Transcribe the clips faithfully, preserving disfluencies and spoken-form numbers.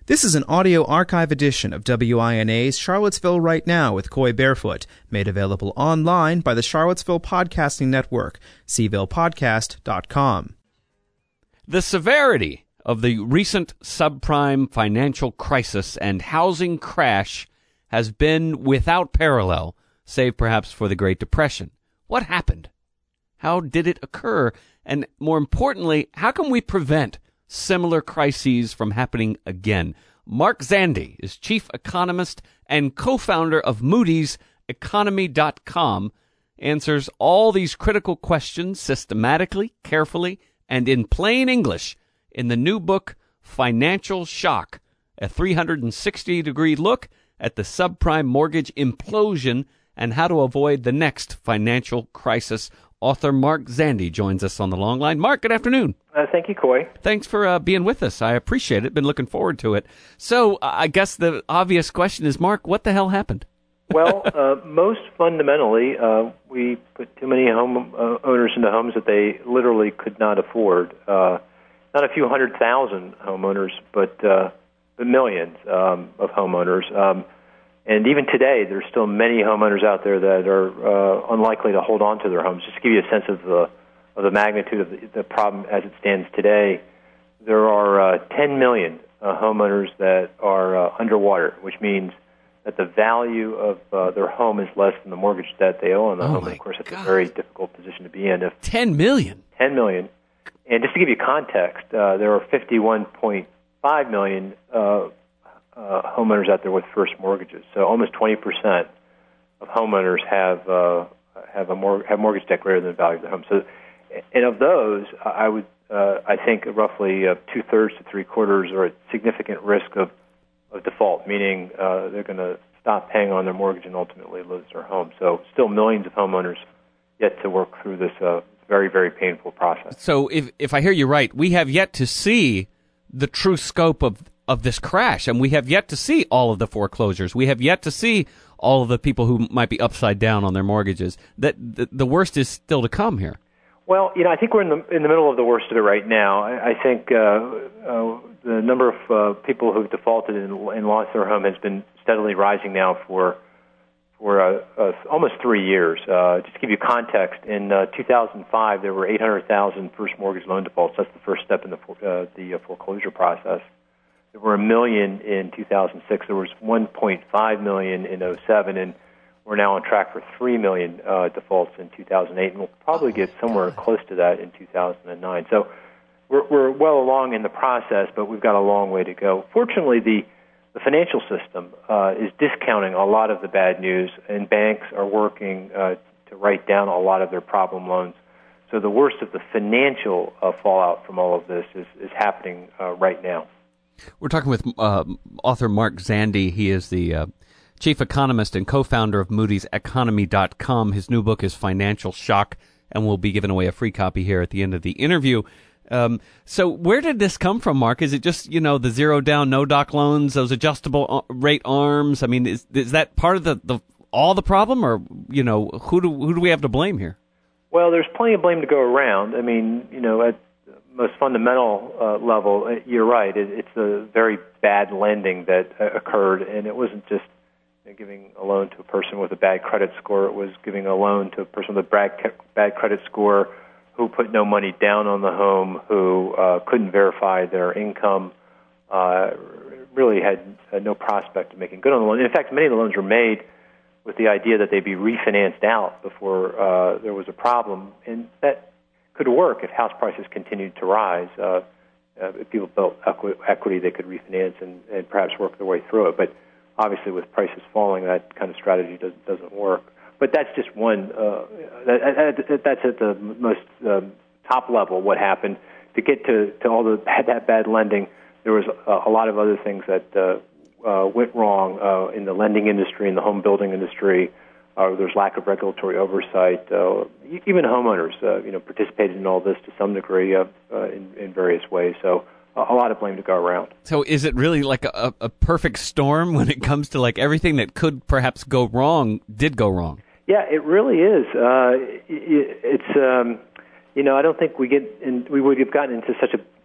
This is an audio archive edition of W I N A's Charlottesville Right Now with Coy Barefoot, made available online by the Charlottesville Podcasting Network, c ville podcast dot com. The severity of the recent subprime financial crisis and housing crash has been without parallel, save perhaps for the Great Depression. What happened? How did it occur? And more importantly, how can we prevent similar crises from happening again? Mark Zandi is chief economist and co-founder of Moody's Economy dot com, answers all these critical questions systematically, carefully, and in plain English in the new book, Financial Shock, a three hundred sixty degree look at the subprime mortgage implosion and how to avoid the next financial crisis. Author Mark Zandi joins us on the long line. Mark, good afternoon. Uh, thank you, Coy. Thanks for uh, being with us. I appreciate it. Been looking forward to it. So uh, I guess the obvious question is, Mark, what the hell happened? Well, uh, most fundamentally, uh, we put too many home uh, owners into homes that they literally could not afford. Uh, not a few hundred thousand homeowners, but, uh, but millions um, of homeowners. Um, And even today, there's still many homeowners out there that are uh, unlikely to hold on to their homes. Just to give you a sense of the of the magnitude of the, the problem as it stands today, there are uh, ten million uh, homeowners that are uh, underwater, which means that the value of uh, their home is less than the mortgage debt they owe on the oh home. And of course, it's a very difficult position to be in. If ten million? ten million. And just to give you context, uh, there are fifty-one point five million uh Uh, homeowners out there with first mortgages. So almost twenty percent of homeowners have uh, have a mor- have mortgage debt greater than the value of their home. So, and of those, I would uh, I think roughly uh, two thirds to three quarters are at significant risk of, of default, meaning uh, they're going to stop paying on their mortgage and ultimately lose their home. So, still millions of homeowners yet to work through this uh, very very painful process. So, if if I hear you right, we have yet to see the true scope of of this crash, and we have yet to see all of the foreclosures. We have yet to see all of the people who might be upside down on their mortgages. That the, the worst is still to come here. Well, you know, I think we're in the in the middle of the worst of it right now. I, I think uh, uh, the number of uh, people who've defaulted and, and lost their home has been steadily rising now for for uh, uh, almost three years. Uh, just to give you context, in uh, two thousand five, there were eight hundred thousand first mortgage loan defaults. That's the first step in the uh, the uh, foreclosure process. There were a million in two thousand six. There was one point five million in oh seven, and we're now on track for three million uh, defaults in two thousand eight, and we'll probably oh get somewhere God. close to that in two thousand nine. So we're, we're well along in the process, but we've got a long way to go. Fortunately, the, the financial system uh, is discounting a lot of the bad news, and banks are working uh, to write down a lot of their problem loans. So the worst of the financial uh, fallout from all of this is, is happening uh, right now. We're talking with uh, author Mark Zandi. He is the uh, chief economist and co-founder of Moody's Economy dot com. His new book is Financial Shock, and we'll be giving away a free copy here at the end of the interview. Um, so where did this come from, Mark? Is it just, you know, the zero down, no doc loans, those adjustable rate arms? I mean, is is that part of the, the all the problem, or, you know, who do who do we have to blame here? Well, there's plenty of blame to go around. I mean, you know, at most fundamental uh, level, you're right. It, it's a very bad lending that uh, occurred, and it wasn't just you know, giving a loan to a person with a bad credit score. It was giving a loan to a person with a bad, bad credit score who put no money down on the home, who uh, couldn't verify their income, uh, really had, had no prospect of making good on the loan. In fact, many of the loans were made with the idea that they'd be refinanced out before uh, there was a problem, and that could work if house prices continued to rise. Uh, uh, if people built equi- equity, they could refinance and, and perhaps work their way through it. But obviously, with prices falling, that kind of strategy does, doesn't work. But that's just one. Uh, that, that, that's at the most um, top level. What happened to get to, to all the bad, that bad lending? There was a, a lot of other things that uh, uh, went wrong uh, in the lending industry, in the home building industry. Uh, there's lack of regulatory oversight. Uh, even homeowners, uh, you know, participated in all this to some degree uh, uh, in, in various ways. So uh, a lot of blame to go around. So is it really like a, a perfect storm when it comes to like everything that could perhaps go wrong did go wrong? Yeah, it really is. Uh, it, it's um, you know, I don't think we get in, we would have gotten into such a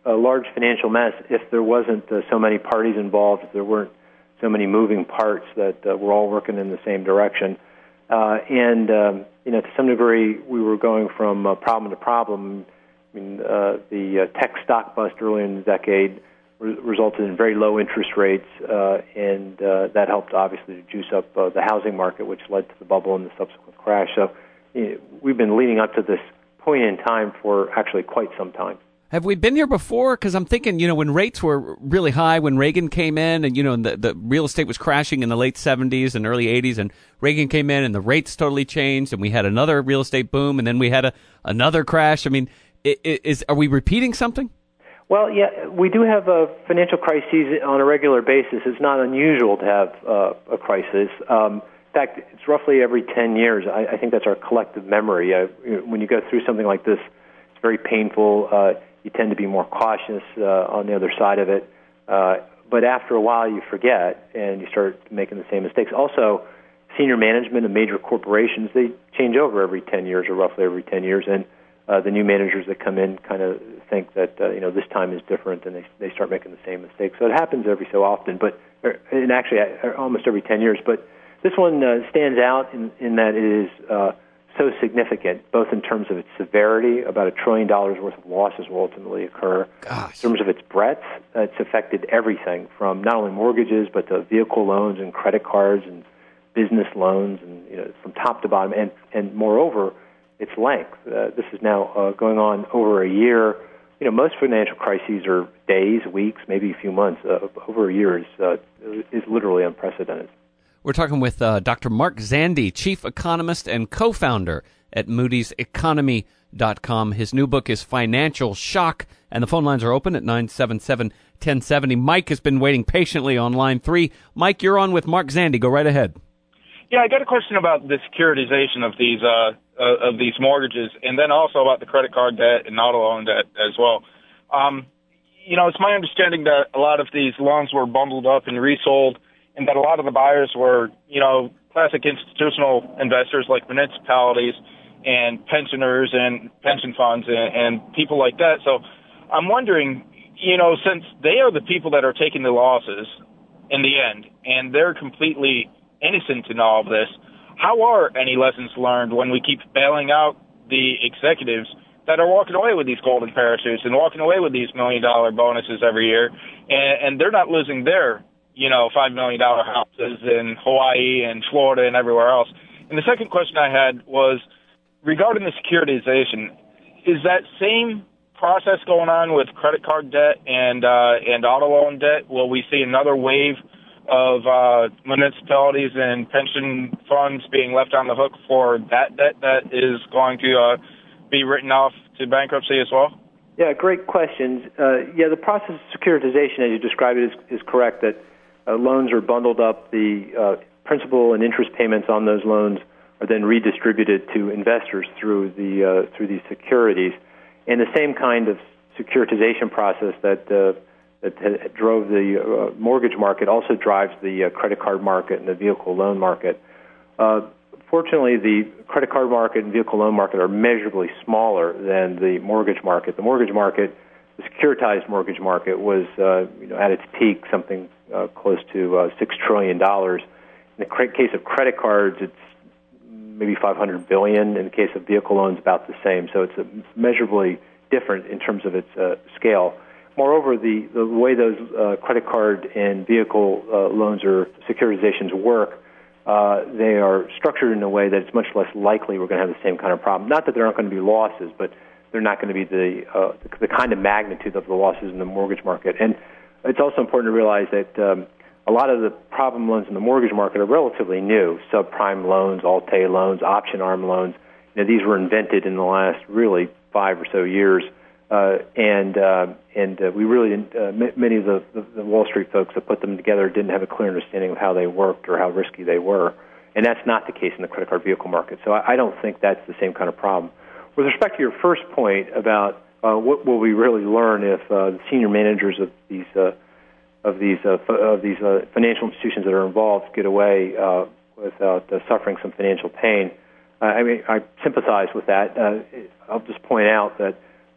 a large financial mess if there wasn't uh, so many parties involved, if there weren't so many moving parts that uh, were all working in the same direction. Uh, and, um, you know, to some degree, we were going from uh, problem to problem. I mean, uh, the uh, tech stock bust earlier in the decade re- resulted in very low interest rates, uh, and uh, that helped, obviously, to juice up uh, the housing market, which led to the bubble and the subsequent crash. So you know, we've been leading up to this point in time for actually quite some time. Have we been here before? Because I'm thinking, you know, when rates were really high, when Reagan came in, and, you know, the, the real estate was crashing in the late seventies and early eighties, and Reagan came in and the rates totally changed, and we had another real estate boom, and then we had a, another crash. I mean, is are we repeating something? Well, yeah, we do have uh, financial crises on a regular basis. It's not unusual to have uh, a crisis. Um, in fact, it's roughly every ten years. I, I think that's our collective memory. Uh, when you go through something like this, it's very painful. Uh, you tend to be more cautious uh, on the other side of it. Uh, but after a while, you forget, and you start making the same mistakes. Also, senior management of major corporations, they change over every ten years or roughly every ten years, and uh, the new managers that come in kind of think that, uh, you know, this time is different, and they they start making the same mistakes. So it happens every so often, but and actually almost every ten years. But this one uh, stands out in, in that it is uh, so significant, both in terms of its severity, about a trillion dollars worth of losses will ultimately occur. Gosh. In terms of its breadth, uh, it's affected everything from not only mortgages, but to vehicle loans and credit cards and business loans, and you know, from top to bottom. And, and moreover, its length. Uh, this is now uh, going on over a year. You know, most financial crises are days, weeks, maybe a few months. Uh, over a year is, uh, is literally unprecedented. We're talking with uh, Doctor Mark Zandi, chief economist and co-founder at Moody's Economy dot com. His new book is Financial Shock, and the phone lines are open at nine seven seven, one oh seven oh. Mike has been waiting patiently on line three. Mike, you're on with Mark Zandi. Go right ahead. Yeah, I got a question about the securitization of these uh, uh, of these mortgages, and then also about the credit card debt and auto loan debt as well. Um, you know, it's my understanding that a lot of these loans were bundled up and resold, and that a lot of the buyers were, you know, classic institutional investors like municipalities and pensioners and pension funds and, and people like that. So I'm wondering, you know, since they are the people that are taking the losses in the end, and they're completely innocent in all of this, how are any lessons learned when we keep bailing out the executives that are walking away with these golden parachutes and walking away with these million-dollar bonuses every year, and, and they're not losing their, you know, five million dollars houses in Hawaii and Florida and everywhere else? And the second question I had was regarding the securitization. Is that same process going on with credit card debt and uh, and auto loan debt? Will we see another wave of uh, municipalities and pension funds being left on the hook for that debt that is going to uh, be written off to bankruptcy as well? Yeah, great questions. Uh, yeah, the process of securitization, as you described it, is, is correct, that uh, loans are bundled up. The uh, principal and interest payments on those loans are then redistributed to investors through the uh, through these securities. And the same kind of securitization process that uh, that drove the uh, mortgage market also drives the uh, credit card market and the vehicle loan market. Uh, fortunately, the credit card market and vehicle loan market are measurably smaller than the mortgage market. The mortgage market, the securitized mortgage market, was uh, you know, at its peak something uh, close to uh, six trillion dollars. In the case of credit cards, it's maybe five hundred billion dollars. In the case of vehicle loans, about the same. So it's a measurably different in terms of its uh, scale. Moreover, the, the way those uh, credit card and vehicle uh, loans or securitizations work, uh, they are structured in a way that it's much less likely we're going to have the same kind of problem. Not that there aren't going to be losses, but they're not going to be the, uh, the the kind of magnitude of the losses in the mortgage market. And it's also important to realize that um, a lot of the problem loans in the mortgage market are relatively new. Subprime loans, Alt-A loans, option arm loans. You know, these were invented in the last really five or so years. Uh, and uh, and uh, we really didn't, uh, m- many of the, the, the Wall Street folks that put them together didn't have a clear understanding of how they worked or how risky they were. And that's not the case in the credit card vehicle market. So I, I don't think that's the same kind of problem. With respect to your first point about uh, what will we really learn if uh, the senior managers of these uh, of these uh, f- of these uh, financial institutions that are involved get away uh, without uh, suffering some financial pain, uh, I mean, I sympathize with that. Uh, I'll just point out that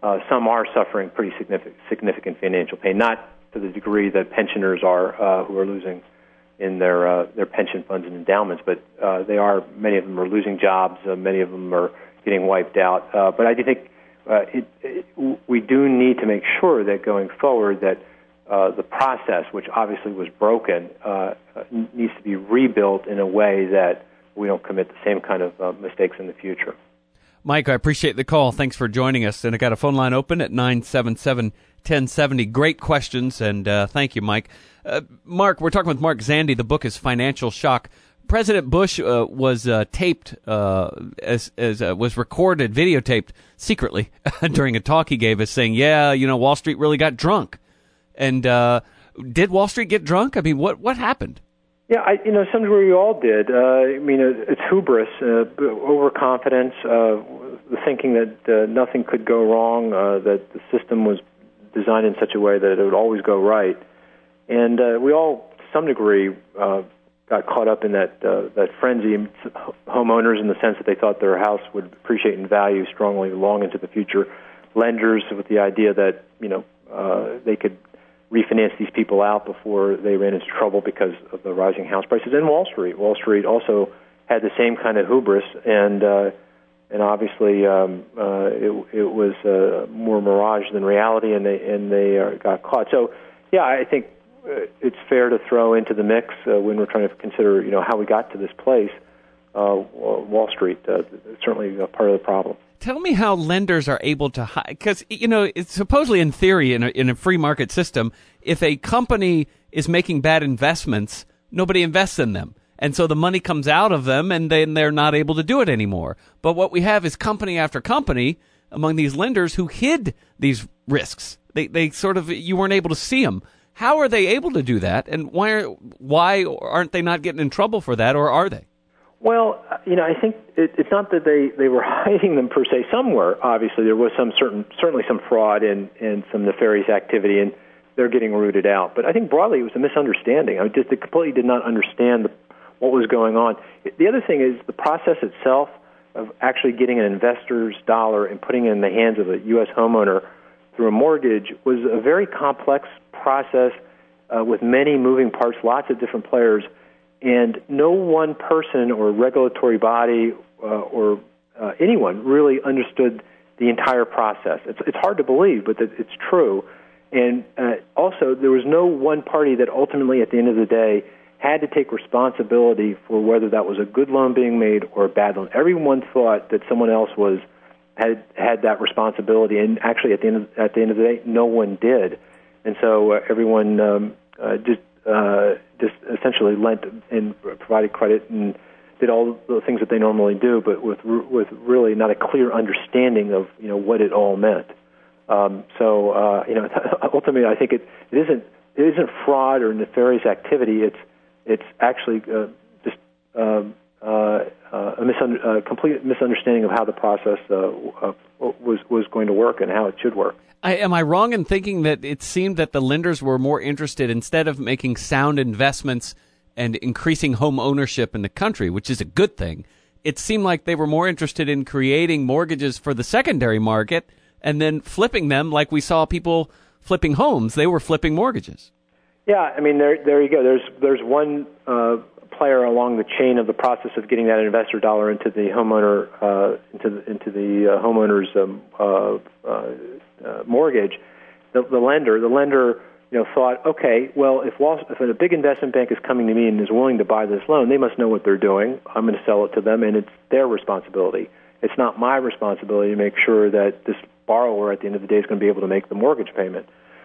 uh, some are suffering pretty significant, significant financial pain, not to the degree that pensioners are uh, who are losing in their uh, their pension funds and endowments, but uh, they are, many of them are losing jobs, uh, many of them are getting wiped out. Uh, but I do think uh, it, it, we do need to make sure that going forward that uh, the process, which obviously was broken, uh, needs to be rebuilt in a way that we don't commit the same kind of uh, mistakes in the future. Mike, I appreciate the call. Thanks for joining us. And I got a phone line open at nine seven seven, one oh seven oh. Great questions, and uh, thank you, Mike. Uh, Mark, we're talking with Mark Zandi. The book is Financial Shock. President Bush uh, was uh, taped, uh, as, as uh, was recorded, videotaped secretly during a talk he gave us, saying, "Yeah, you know, Wall Street really got drunk." And uh, did Wall Street get drunk? I mean, what what happened? Yeah, I, you know, some degree we all did. Uh, I mean, it's hubris, uh, overconfidence, uh, the thinking that uh, nothing could go wrong, uh, that the system was designed in such a way that it would always go right. And uh, we all, to some degree, uh, got caught up in that uh, that frenzy. Homeowners, in the sense that they thought their house would appreciate in value strongly long into the future. Lenders, with the idea that, you know, uh, they could refinance these people out before they ran into trouble because of the rising house prices. And Wall Street. Wall Street also had the same kind of hubris, and uh, and obviously um, uh, it, it was uh, more mirage than reality, and they and they uh, got caught. So, yeah, I think uh, it's fair to throw into the mix uh, when we're trying to consider, you know, how we got to this place. Uh, Wall Street uh, certainly a part of the problem. Tell me how lenders are able to hide, because, you know, it's supposedly in theory in a, in a free market system, if a company is making bad investments, nobody invests in them. And so the money comes out of them, and then they're not able to do it anymore. But what we have is company after company among these lenders who hid these risks. They they sort of, you weren't able to see them. How are they able to do that? And why are, why aren't they not getting in trouble for that, or are they? Well, you know, I think it, it's not that they, they were hiding them per se. Some were, obviously. There was some certain, certainly some fraud and, and some nefarious activity, and they're getting rooted out. But I think broadly it was a misunderstanding. I just they completely did not understand the, what was going on. The other thing is the process itself of actually getting an investor's dollar and putting it in the hands of a U S homeowner through a mortgage was a very complex process uh, with many moving parts, lots of different players. And no one person or regulatory body uh, or uh, anyone really understood the entire process. It's, it's hard to believe, but that it's true. And uh, also, there was no one party that ultimately, at the end of the day, had to take responsibility for whether that was a good loan being made or a bad loan. Everyone thought that someone else was had had that responsibility, and actually, at the end of, at the end of the day, no one did. And so uh, everyone um, uh, just. Uh, just essentially lent and provided credit and did all the things that they normally do, but with with really not a clear understanding of, you know, what it all meant. Um, so uh, you know, ultimately, I think it, it isn't it isn't fraud or nefarious activity. It's it's actually uh, just uh, uh, a misunder- uh, complete misunderstanding of how the process uh, uh, was was going to work and how it should work. I, am I wrong in thinking that it seemed that the lenders were more interested, instead of making sound investments and increasing home ownership in the country, which is a good thing, it seemed like they were more interested in creating mortgages for the secondary market and then flipping them like we saw people flipping homes. They were flipping mortgages. Yeah, I mean, there there you go. There's there's one uh, player along the chain of the process of getting that investor dollar into the homeowner uh, into the, into the uh, homeowner's um, uh, uh, Uh, mortgage. The, the lender, the lender, you know, thought, okay, well, if Wall, if a big investment bank is coming to me and is willing to buy this loan, they must know what they're doing. I'm going to sell it to them, and it's their responsibility. It's not my responsibility to make sure that this borrower, at the end of the day, is going to be able to make the mortgage payment.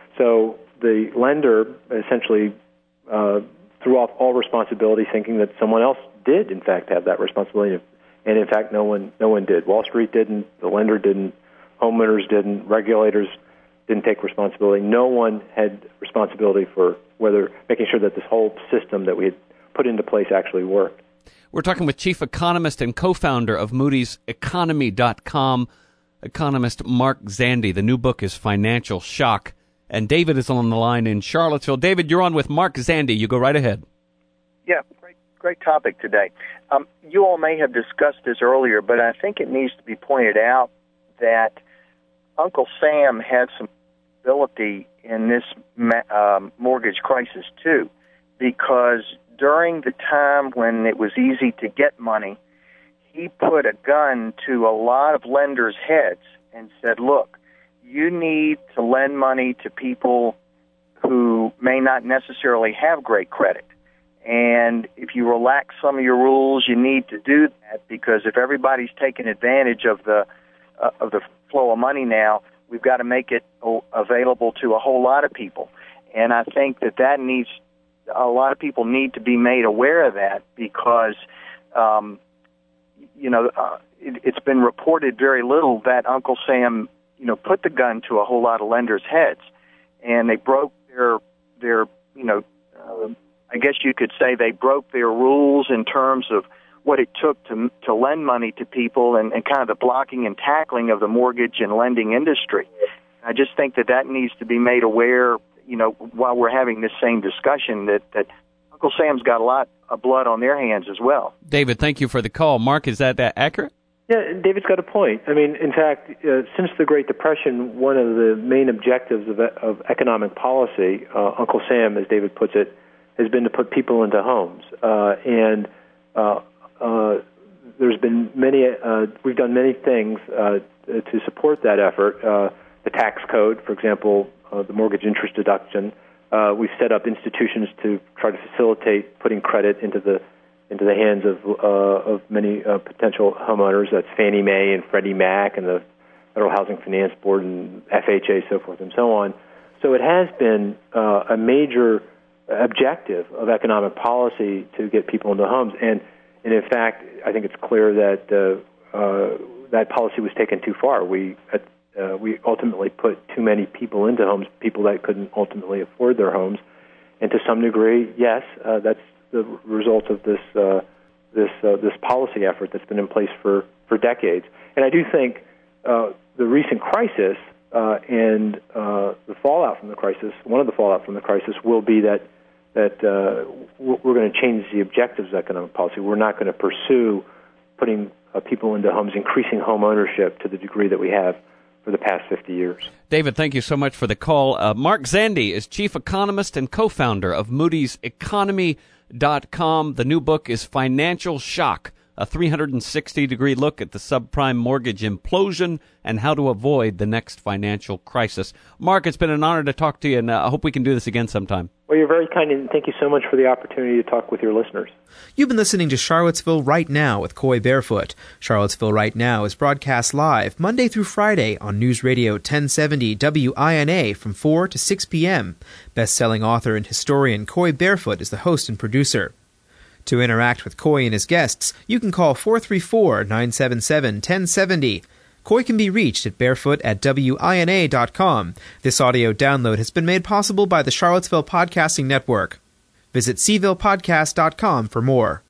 So the lender essentially uh, threw off all responsibility, thinking that someone else did, in fact, have that responsibility, and in fact, no one, no one did. Wall Street didn't. The lender didn't. Homeowners didn't, regulators didn't take responsibility. No one had responsibility for whether making sure that this whole system that we had put into place actually worked. We're talking with chief economist and co-founder of Moody's Economy dot com, economist Mark Zandi. The new book is Financial Shock. And David is on the line in Charlottesville. David, you're on with Mark Zandi. You go right ahead. Yeah, great, great topic today. Um, you all may have discussed this earlier, but I think it needs to be pointed out that Uncle Sam had some ability in this um, mortgage crisis too, because during the time when it was easy to get money, he put a gun to a lot of lenders' heads and said, look, you need to lend money to people who may not necessarily have great credit. And if you relax some of your rules, you need to do that, because if everybody's taking advantage of the uh, of the flow of money now, we've got to make it available to a whole lot of people. And I think that that needs, a lot of people need to be made aware of that, because, um, you know, uh, it, it's been reported very little that Uncle Sam, you know, put the gun to a whole lot of lenders' heads, and they broke their, their, you know, uh, I guess you could say they broke their rules in terms of what it took to to lend money to people, and, and kind of the blocking and tackling of the mortgage and lending industry. I just think that that needs to be made aware, you know, while we're having this same discussion, that, that Uncle Sam's got a lot of blood on their hands as well. David, thank you for the call. Mark, is that, that accurate? Yeah, David's got a point. I mean, in fact, uh, since the Great Depression, one of the main objectives of, of economic policy, uh, Uncle Sam, as David puts it, has been to put people into homes. Uh, and uh, uh, there's been many, uh, we've done many things uh, to support that effort. Uh, the tax code, for example, uh, the mortgage interest deduction. Uh, we've set up institutions to try to facilitate putting credit into the into the hands of uh, of many uh, potential homeowners. That's Fannie Mae and Freddie Mac and the Federal Housing Finance Board and F H A, so forth and so on. So it has been uh, a major objective of economic policy to get people into homes. And, and in fact, I think it's clear that uh, uh, that policy was taken too far. We uh, we ultimately put too many people into homes, people that couldn't ultimately afford their homes. And to some degree, yes, uh, that's the result of this uh, this uh, this policy effort that's been in place for, for decades. And I do think uh, the recent crisis uh, and uh, the fallout from the crisis, one of the fallout from the crisis, will be that that uh, we're going to change the objectives of economic policy. We're not going to pursue putting uh, people into homes, increasing home ownership to the degree that we have for the past fifty years. David, thank you so much for the call. Uh, Mark Zandi is chief economist and co-founder of Moody's Economy dot com. The new book is Financial Shock, a three hundred sixty degree look at the subprime mortgage implosion and how to avoid the next financial crisis. Mark, it's been an honor to talk to you, and uh, I hope we can do this again sometime. Well, you're very kind, and thank you so much for the opportunity to talk with your listeners. You've been listening to Charlottesville Right Now with Coy Barefoot. Charlottesville Right Now is broadcast live Monday through Friday on News Radio ten seventy W I N A from four to six p.m. Best-selling author and historian Coy Barefoot is the host and producer. To interact with Coy and his guests, you can call four three four, nine seven seven, one zero seven zero. Coy can be reached at barefoot at W I N A dot com. This audio download has been made possible by the Charlottesville Podcasting Network. Visit Seville Podcast dot com for more.